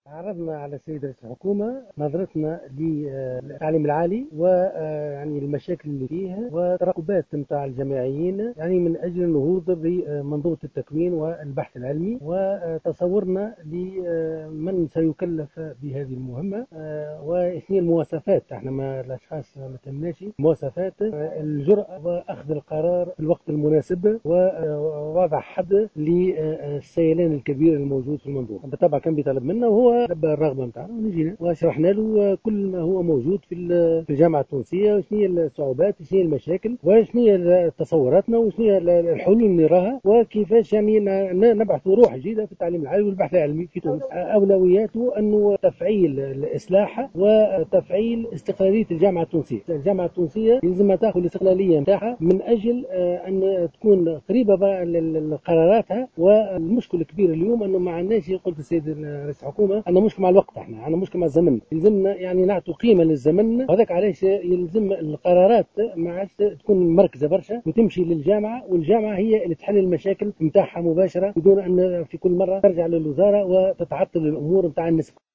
عرضنا على السيد رئيس الحكومة نظرتنا للتعليم العالي ويعني المشاكل اللي فيه وترقبات نتاع الجامعيين يعني من أجل النهوض بمنظومة التكوين والبحث العلمي وتصورنا لمن سيكلف بهذه المهمة وهي المواصفات. احنا ما الأشخاص ما تهمناش المواصفات، الجرأة وأخذ القرار في الوقت المناسب ووضع حد للسيلان الكبير الموجود في المنظومة. بالطبع كان بيطلب منا وهو لبى الرغبة نتاعنا ونجينا وشرحنا له كل ما هو موجود في الجامعة التونسية، وشنو هي الصعوبات وشنو هي المشاكل وشنو هي تصوراتنا وشنو هي الحلول اللي نراها وكيفاش يعني نبعث روح جديدة في التعليم العالي والبحث العلمي في تونس. أولوياته أنه تفعيل الإصلاح وتفعيل استقلالية الجامعة التونسية. الجامعة التونسية يلزمها تأخذ الاستقلالية نتاعها من أجل أن تكون قريبة لقراراتها. والمشكل الكبير اليوم أنه ما عندناش، قلت السيد رئيس الحكومة، عندنا مشكلة مع الوقت، احنا عندنا مشكلة مع الزمن، يلزمنا يعني نعطوا قيمة للزمن، وهذاك علاش يلزم القرارات ما عادش تكون مركزة برشا وتمشي للجامعة، والجامعة هي اللي تحل المشاكل نتاعها مباشرة بدون أن في كل مرة ترجع للوزارة وتتعطل الأمور نتاع النسبة.